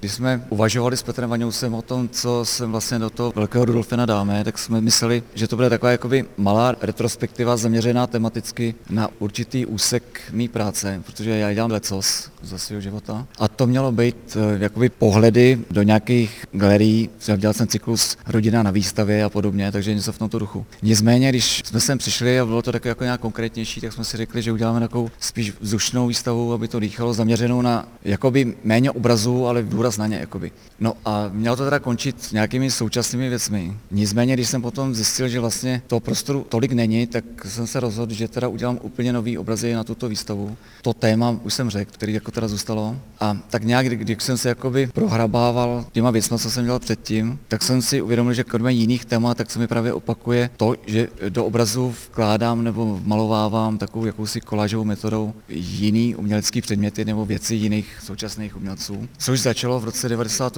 Když jsme uvažovali s Petrem Vaňousem o tom, co se vlastně do toho velkého Rudolfina dáme, tak jsme mysleli, že to bude taková jakoby malá retrospektiva zaměřená tematicky na určitý úsek mý práce, protože já dělám lecos za svého života. A to mělo být jakoby pohledy do nějakých galerií, dělal jsem cyklus Rodina na výstavě a podobně, takže něco v tomto duchu. Nicméně, když jsme sem přišli a bylo to takové jako nějak konkrétnější, tak jsme si řekli, že uděláme takovou spíš vzdušnou výstavu, aby to dýchalo, zaměřenou na jakoby méně obrazů, ale důraz na ně jakoby. No a mělo to teda končit nějakými současnými věcmi. Nicméně, když jsem potom zjistil, že vlastně toho prostoru tolik není, tak jsem se rozhodl, že teda udělám úplně nový obrazy na tuto výstavu. To téma už jsem řekl, který jako teda zůstalo. A tak nějak, když jsem se jakoby prohrabával těma věcmi, co jsem dělal předtím, tak jsem si uvědomil, že kromě jiných témat, tak se mi právě opakuje to, že do obrazu vkládám nebo malovávám takovou jakousi kolážovou metodou jiný umělecký předměty nebo věci jiných současných umělců. Což začalo v roce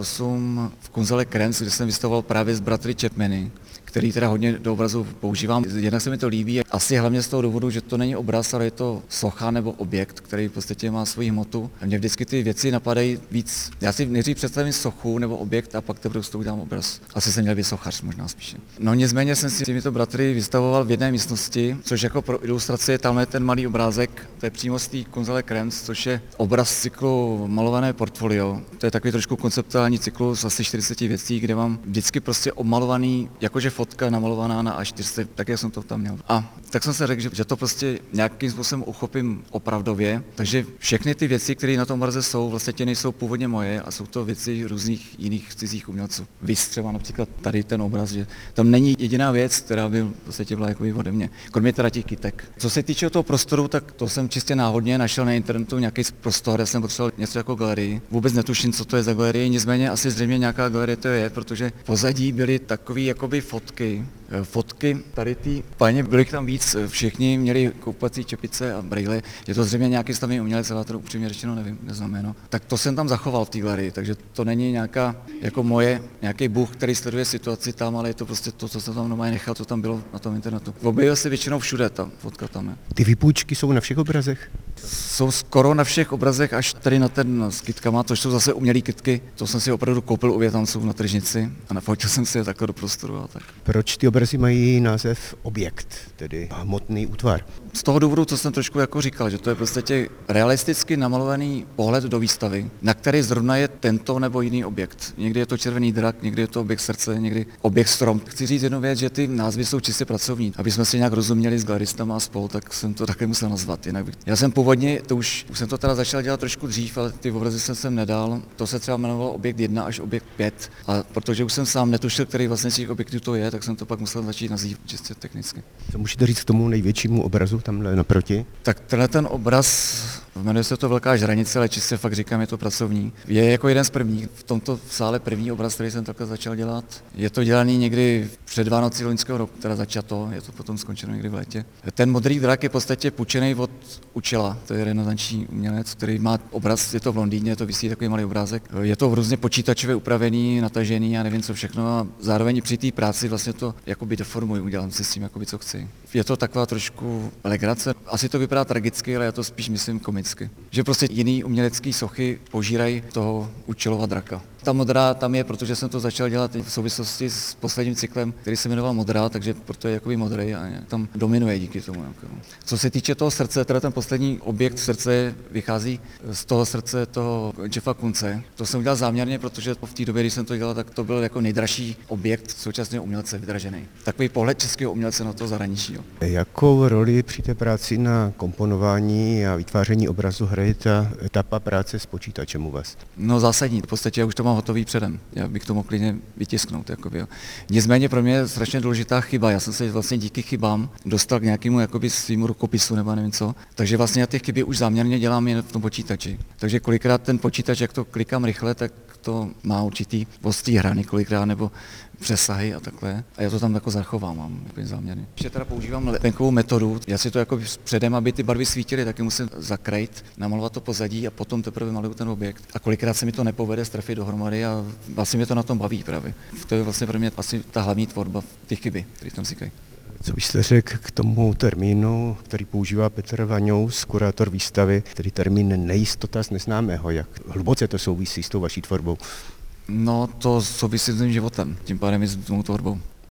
98 v Kunzele Krems, kde jsem vystavoval právě s bratry Chapmany, který teda hodně do obrazu používám. Jednak se mi to líbí, asi hlavně z toho důvodu, že to není obraz, ale je to socha nebo objekt, který v podstatě má svoji hmotu. A mě vždycky ty věci napadají víc. Já si nejdřív představím sochu nebo objekt a pak teprve z toho udělám obraz. Asi jsem měl být sochař možná spíše. No nicméně jsem si těmito bratry vystavoval v jedné místnosti, což jako pro ilustraci je tam ten malý obrázek, to je přímo z té Kunzele Krems, což je obraz z cyklu Malované portfolio. To je takový trošku konceptuální cyklus asi 40 věcí, kde mám vždycky prostě obmalovaný, jakože fotka namalovaná na A4, tak jak jsem to tam měl. A tak jsem se řekl, že to prostě nějakým způsobem uchopím opravdově, takže všechny ty věci, které na tom obraze jsou, vlastně nejsou původně moje a jsou to věci různých jiných cizích umělců. Víš třeba například tady ten obraz, že tam není jediná věc, která by vlastně byla jakoby ode mě, kromě teda těch kytek. Co se týče toho prostoru, tak to jsem čistě náhodně našel na internetu nějaký prostor, kde jsem potřeboval něco jako galerii. Vůbec netuším, co to je za galerii, nicméně asi zřejmě nějaká galerie to je, protože pozadí byly takové jakoby fotky tady ty paní, byly tam víc, všichni měli koupací čepice a brýle, je to zřejmě nějaký stavný umělec, ale to upřímně řečeno nevím, neznám jméno. Tak to jsem tam zachoval v té galerii, takže to není nějaká jako moje, nějaký bůh, který sleduje situaci tam, ale je to prostě to, co jsem tam normálně nechal, co tam bylo na tom internetu. Objevil se většinou všude, ta fotka tam je. Ty výpůjčky jsou na všech obrazech? Jsou skoro na všech obrazech, až tady na ten s kytkama, to jsou zase umělé kytky. To jsem si opravdu koupil u Větnamců na tržnici a nafotil jsem si je takhle do prostoru. A tak. Proč ty obrazy mají název objekt, tedy hmotný útvar? Z toho důvodu, co jsem trošku jako říkal, že to je prostě realisticky namalovaný pohled do výstavy, na který zrovna je tento nebo jiný objekt. Někdy je to červený drak, někdy je to objekt srdce, někdy objekt strom. Chci říct jednu věc, že ty názvy jsou čistě pracovní. Aby jsme si nějak rozuměli s galeristama a spolu, tak jsem to také musel nazvat. Já jsem původně, to už jsem to teda začal dělat trošku dřív, ale ty obrazy jsem sem nedal. To se třeba jmenovalo objekt 1 až objekt 5. A protože už jsem sám netušil, který vlastně z těch objektů to je, tak jsem to pak musel začít nazývat čistě technicky. Co můžete říct k tomu největšímu obrazu tamhle naproti? Tak tenhle ten obraz, jmenuje se to Velká žranice, ale čistě fakt říkám, je to pracovní. Je jako jeden z prvních, v tomto sále první obraz, který jsem takhle začal dělat. Je to dělaný někdy před Vánocí loňského roku, teda začato, je to potom skončeno někdy v létě. Ten modrý drak je v podstatě půjčený od Učila, to je renesanční umělec, který má obraz, je to v Londýně, to visí takový malý obrázek. Je to různě počítačově upravený, natažený a nevím co všechno a zároveň při té práci vlastně to jakoby deformuji, udělám si s tím jakoby co chci. Je to taková trošku legrace. Asi to vypadá tragicky, ale já to spíš myslím komicky. Že prostě jiný umělecký sochy požírají toho Učilova draka. Ta modrá tam je, protože jsem to začal dělat v souvislosti s posledním cyklem, který se jmenoval Modrá, takže proto je jakoby modrý a tam dominuje díky tomu. Co se týče toho srdce, teda ten poslední objekt srdce vychází z toho srdce toho Jeffa Kunce. To jsem udělal záměrně, protože v té době, když jsem to dělal, tak to byl jako nejdražší objekt současného umělce vydražený. Takový pohled českého umělce na to zahraničí. Jakou roli při té práci na komponování a vytváření obrazu hraje ta etapa práce s počítačem u vás? No zásadní, v podstatě já už to mám hotový předem. Já bych to mohl klidně vytisknout. Jakoby, jo. Nicméně pro mě je strašně důležitá chyba. Já jsem se vlastně díky chybám dostal k nějakému jakoby svýmu rukopisu nebo nevím co. Takže vlastně já ty chyby už záměrně dělám jen v tom počítači. Takže kolikrát ten počítač, jak to klikám rychle, tak to má určitý ostrý hrany kolikrát nebo přesahy a takhle. A já to tam jako zachovám, mám úplně záměrně. Ještě teda používám lepenkovou metodu. Já si to jako předem, aby ty barvy svítily, taky musím zakrejt, namalovat to pozadí a potom teprve maluju ten objekt. A kolikrát se mi to nepovede strefit dohromady a vlastně mě to na tom baví právě. To je vlastně pro mě asi ta hlavní tvorba, ty chyby, které tam vznikají. Co byste řekl k tomu termínu, který používá Petr Vaňous, kurátor výstavy, tedy termín nejistota z neznámého, jak hluboce to souvisí s tou vaší tvorbou? No, to souvisí s mým životem, tím pádem i s mou tvorbou.